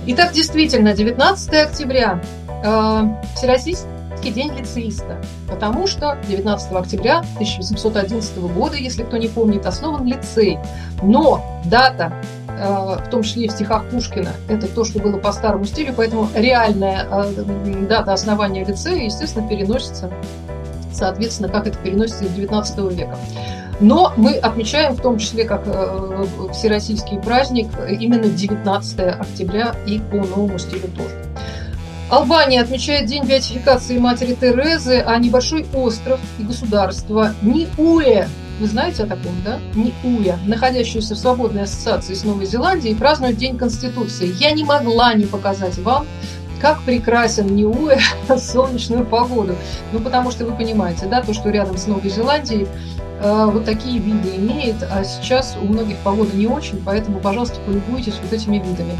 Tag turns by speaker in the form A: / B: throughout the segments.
A: Итак, действительно, 19 октября Всероссийский день лицеиста, потому что 19 октября 1811 года, если кто не помнит, основан лицей. Но дата, в том числе и в стихах Пушкина, это то, что было по старому стилю, поэтому реальная дата основания лицея, естественно, переносится, соответственно, как это переносится из 19 века. Но мы отмечаем в том числе как всероссийский праздник именно 19 октября и по новому стилю тоже. Албания отмечает день беатификации матери Терезы, а небольшой остров и государство Ниуэ, вы знаете о таком, да? Ниуэ, находящийся в свободной ассоциации с Новой Зеландией, празднует День Конституции. Я не могла не показать вам, как прекрасен Ниуэ в солнечную погоду. Ну, потому что вы понимаете, да, то, что рядом с Новой Зеландией вот такие виды имеет, а сейчас у многих погода не очень, поэтому, пожалуйста, полюбуйтесь вот этими видами.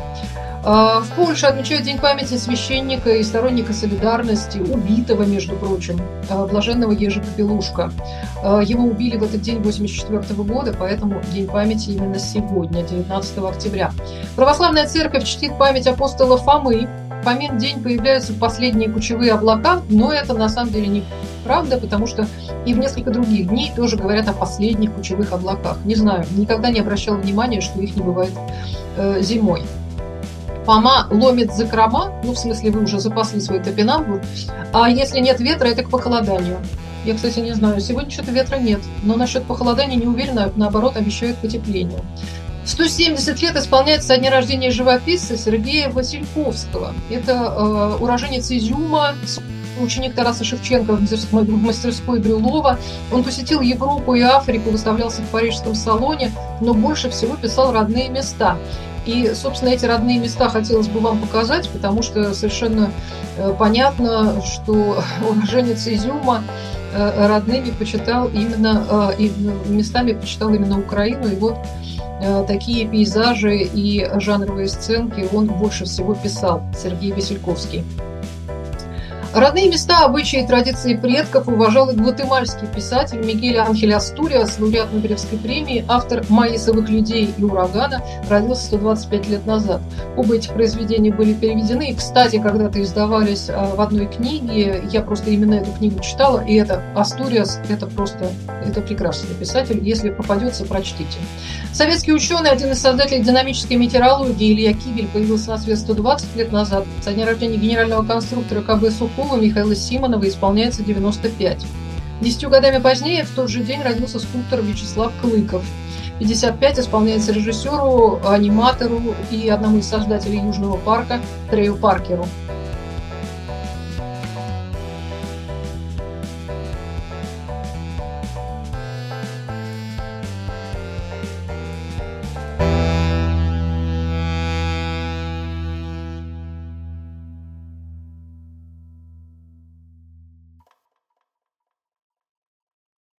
A: В Польше отмечают День памяти священника и сторонника солидарности, убитого, между прочим, блаженного Ежи Попелушка. Его убили в этот день 1984 года, поэтому День памяти именно сегодня, 19 октября. Православная церковь чтит память апостола Фомы. В помин день появляются последние кучевые облака, но это на самом деле не правда, потому что и в несколько других дней тоже говорят о последних кучевых облаках. Не знаю, никогда не обращала внимания, что их не бывает зимой. Фома ломит закрома, ну, в смысле, вы уже запасли свой топинамбур, а если нет ветра, это к похолоданию. Я, кстати, не знаю, сегодня что-то ветра нет, но насчет похолодания не уверена, наоборот, обещают потепление. 170 лет исполняется со дня рождения живописца Сергея Васильковского. Это уроженец Изюма, ученик Тараса Шевченко в мастерской Брюлова. Он посетил Европу и Африку, выставлялся в парижском салоне, но больше всего писал родные места. И, собственно, эти родные места хотелось бы вам показать, потому что совершенно понятно, что уроженец Изюма родными почитал именно, и местами почитал именно Украину. И вот такие пейзажи и жанровые сценки он больше всего писал, Сергей Васильковский. Родные места, обычаи и традиции предков уважал и гватемальский писатель Мигель Анхель Астуриас, лауреат Нобелевской премии, автор «Маисовых людей» и «Урагана», родился 125 лет назад. Оба этих произведения были переведены, и, кстати, когда-то издавались в одной книге. Я просто именно эту книгу читала, и это Астуриас, это прекрасный писатель. Если попадется, прочтите. Советский ученый, один из создателей динамической метеорологии, Илья Кибель, появился на свет 120 лет назад. Со дня рождения генерального конструктора КБ Сухого Михаила Симонова исполняется 95. 10 годами позднее, в тот же день, родился скульптор Вячеслав Клыков. 55 исполняется режиссеру, аниматору и одному из создателей Южного парка Трею Паркеру.